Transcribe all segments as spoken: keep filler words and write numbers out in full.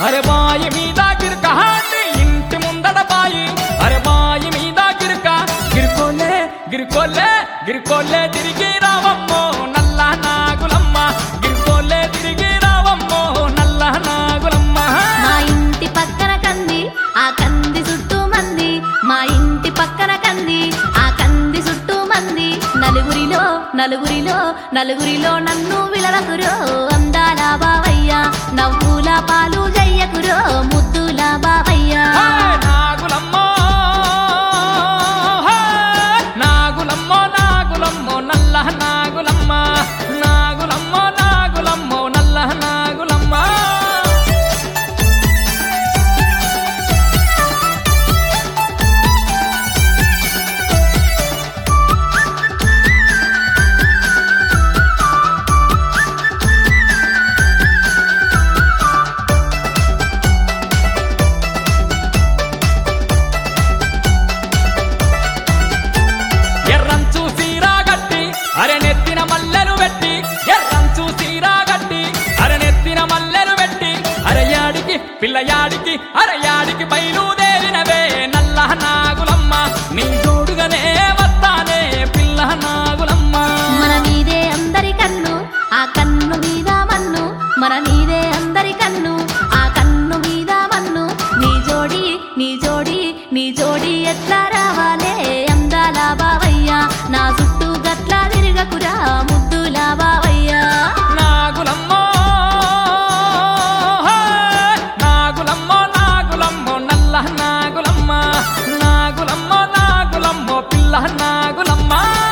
అరే బాయి మీద గిరక హాండి ఇంటి ముందడ బాయి అరే బాయి మీద గిరక గిరుకోలే గిరుకోలే గిరుకోలే తిరిగి రావమ్మో నల్ల నాగులమ్మ గిరుకోలే తిరిగి రావమ్మో నల్ల నాగులమ్మ మా ఇంటి పక్కన కంది ఆ కంది చుట్టూ మంది మా ఇంటి పక్కన కంది ఆ కంది చుట్టూ మంది నలుగురిలో నలుగురిలో నలుగురిలో నన్ను విలవకురో అందాల బావయ్య నవ్వుల పాలు జయ్యకురో ముద్దుల బావయ్య నాగులమ్మో నాగులమ్మో నాగులమ్మో నల్ల నాగులమ్మ నాగులమ్మో నాగులమ్మో నల్ల నాగులమ్మ ఎర్రంచు సీరాగట్టి అరెనెత్తిన మల్లెలు పెట్టి ఎర్రంచు సీరాగట్టి అరెనెత్తిన మల్లెలు పెట్టి అరయాడికి పిల్లయాడికి అరయాడికి బయలుదేరినవే నల్ల నాగులమ్మ నీ జోడుగానే వస్తానే పిల్ల నాగులమ్మ మన మీదే అందరి కన్ను ఆ కన్ను మీద మన్ను మన మీదే అందరి కన్ను ఆ కన్ను మీద మన్ను నీ జోడి నీ జోడి నీ జోడి ఎట్లా రావాలే అందాల బావయ్య నా చుట్టూ గట్లా తిరగకురా ముద్దుల బావయ్య నాగులమ్మో నాగులమ్మో నాగులమ్మో నల్ల నాగులమ్మ నాగులమ్మో నాగులమ్మో పిల్ల నాగులమ్మ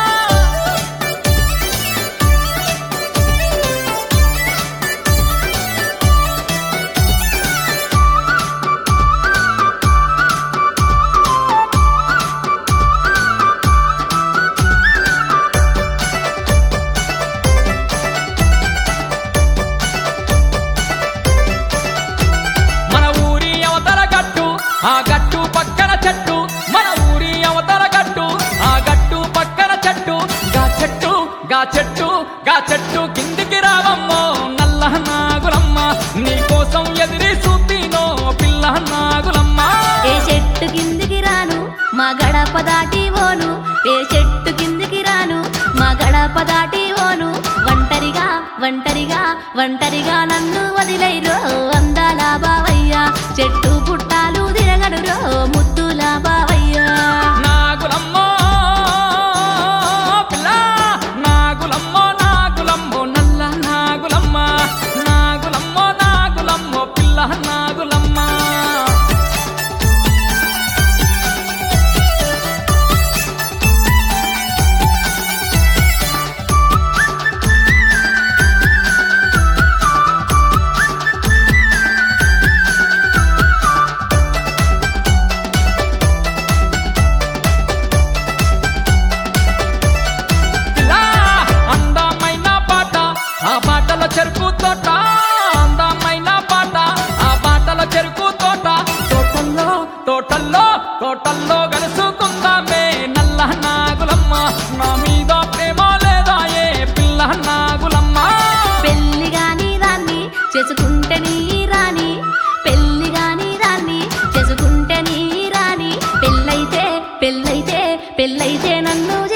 మన ఊరి అవతల గట్టు ఆ గట్టు పక్కన చెట్టు మన ఊరి అవతల గట్టు ఆ గట్టు పక్కన చెట్టు గా చెట్టు గా చెట్టు గా చెట్టు కిందికి రావమ్మో నల్ల నాగులమ్మ నీ కోసం ఎదిరి చూపినో పిల్ల నాగులమ్మ ఏ చెట్టు కిందికి రాను మా గడప దాటి ఓను ఏ చెట్టు కిందికి రాను మా గడప దాటి ఓను ఒంటరిగా ఒంటరిగా ఒంటరిగా నన్ను వదిలేరో అందాల బావయ్య చెట్టు పుట్టాలు తిరగడురో ముద్దుల బావయ్య నాగులమ్మో పిల్ల నాగులమ్మో నాగులమ్మో నల్ల నాగులమ్మ నాగులమ్మో నాగులమ్మో పిల్ల నాగులమ్మ పిల్ల అందమైన పాట ఆ పాటల చెరుకు తోట అందమైన పాట ఆ పాటల చెరుకు తోట తోటల్లో తోటల్లో తోటల్లో కలుసుకుందామే నల్ల నాగులమ్మ నా మీద ప్రేమ లేదా ఏ పిల్ల నాగులమ్మ పెళ్లి గాని దాన్ని చేసుకుంటే నీ రాని పెళ్లి గాని దాన్ని చేసుకుంటే నీ రాని పెళ్ళైతే పెళ్ళైతే పెళ్ళైతే నన్ను